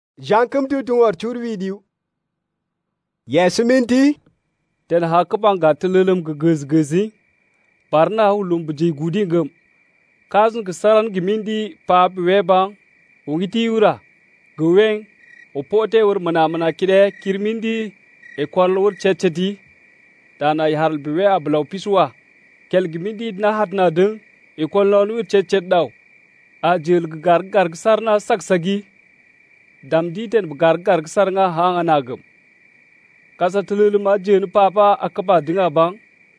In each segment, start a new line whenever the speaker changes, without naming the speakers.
Jankum tu tungar chur video. Yes minti.
Ten hakapang gatelelum gegez-gezi. Parna ulum beji gudingem. Kazun kesaran gemindi pap webang. Ungiti ura. Geweng. Opote ur mana kide kirmindi. Ekwal ur cecedi. Dana ihal bewe ablau piswa. Kel gemindi na hat na deng. Ekwal ur ceced daw. Ajil gar kesarna saksagi. Damdi ten gar kesar nga hang anagem. Kasa telelum ajen papa akaba denga bang.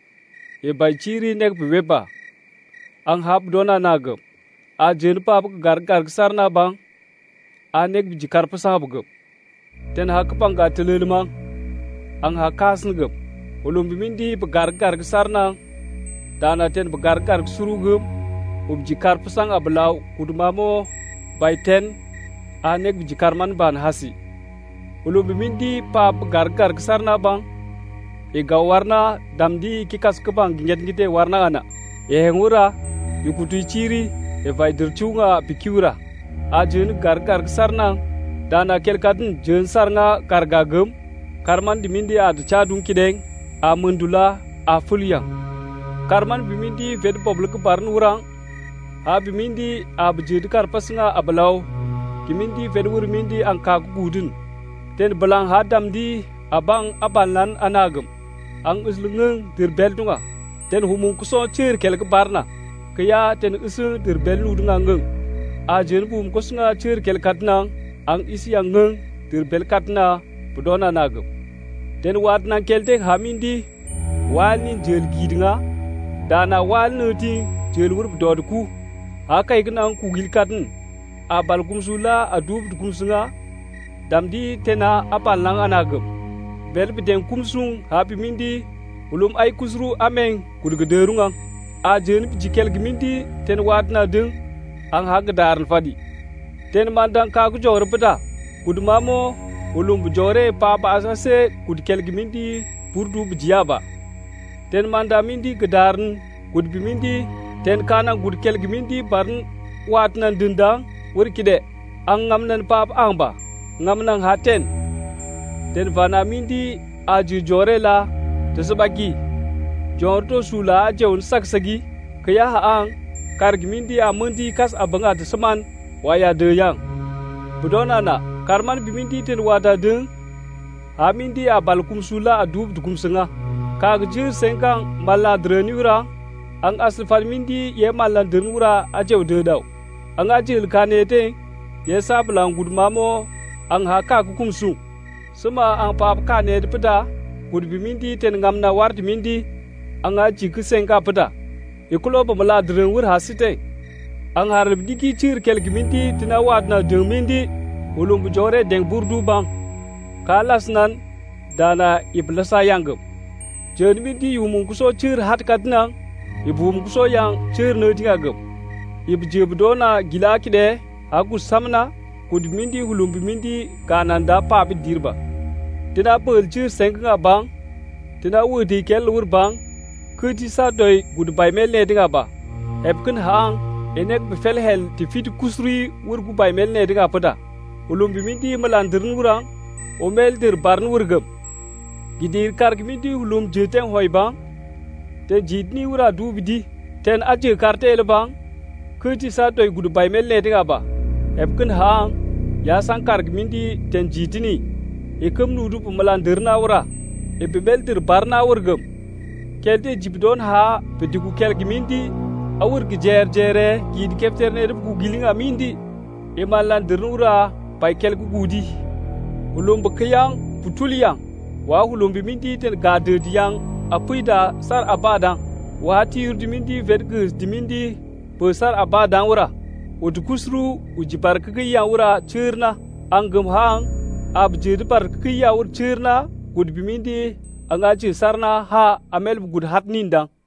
E bai ciri nek beweba. Ang hap dona nagem. Ajen papa gar kesar na bang. Anek bijikar pesang begem. Ten hakapang ga telelum ang hakas ngem. Ulum bimindi begar kesar na. Dana ten begar kesurugem. Ubjikar pesang abelau kudumamo bai ten. Anek bijikar man ban hasi. Ulu bimindi pa gar kesar na bang. Ega warna damdi kikas kebang ginyat ngite warna ana. Hengura yukutu ciri vai dercunga pikiura. Ajun gar kesar na dana kelkadun jen sar nga kargagem. Karman dimindi adu cadung kideng a mendula a fulyang. Karman bimindi ved publik barn urang. A bimindi a bejid karpas nga abelau. Kimindi vedwur mindi angka gudun. Ten belang hadam di abang abanlan anagem. Ang uslungeng dirbel dunga. Ten humung kuso cer kel barna. Kaya ten usul dirbel nudunga ngeng. Ajen bum kusnga cer kel katna. Ang isi yang ngeng dirbel katna bedona nagem. Ten wad nang kelte hamindi wal ni jel gidnga. Dana wal nuti jel wur bedodku. Akai kenang kugil katn. Abal kumsula adub kumsunga damdi tena apal lang anagem bel bideng kumsung habi mindi ulum ay kusru ameng kudgederunga ajen bijikel gimindi ten wadna deng ang hagdaran fadi ten mandang ka ku jor beda kudmamo ulum bujore papa asase kudkel gimindi purdu bijaba ten manda mindi gedarn kudbimindi ten kana kudkel gimindi barn watna dendang Wurkide ang ngamnan pap angba ngamnan haten den vana mindi aju jorela tesebagi jorto sula jeun saksagi kaya ang kargmindi amundi kas abanga teseman waya deyang budonana karman bimindi ten wada deng amindi abal kumsula adub dukum senga kagje sengkang maladrenura ang asfal mindi ye maladrenura ajew dedaw ang ajil kanete yesa belang gudmamo ang haka kukumsu sema ang pap kanete peda gudbimindi ten ngamna ward mindi ang aji kesengka peda ikulo pemela drengur hasite ang harib diki cir kel gimindi tina wadna demindi ulum bujore deng burdu bang kalasnan dana iblasa yanggem jenmindi yumung kuso cir hat kadna ibum kuso yang cir nedingagem ibje bedona gila kide aku samna kudmindi hulumbimindi kananda papi dirba tina pelci sengga bang tina wudi kel ur bang kuti sa doy gudbay mel ne dinga ba epkin hang enek befel hel ti fit kusri ur gubay mel ne dinga pada hulumbimindi melandirn urang o mel dir barn urgem gidir kargmindi hulum jeteng hoy bang te jidni ura dubidi ten aje karte el bang kuti sa doy gudu bay mel ne dinga ba epkin hang ya sankar gmindi ten jitini ekem nudu pumelandirna ura ebel dir barna urgem kelde jibdon ha pedigu kel gmindi awur gijer jere gid kepter ne gu gilinga mindi e malandirnura bay kel gudi ulum bekayang putuliang wa ulum bimindi ten gade diang apuida sar abada wa tir dimindi vergus dimindi besar abadang ura udukusru ujibar kekiya ura cirna anggem hang abjid par kekiya ur cirna gudbimindi angaji sarna ha amel gud hat nindang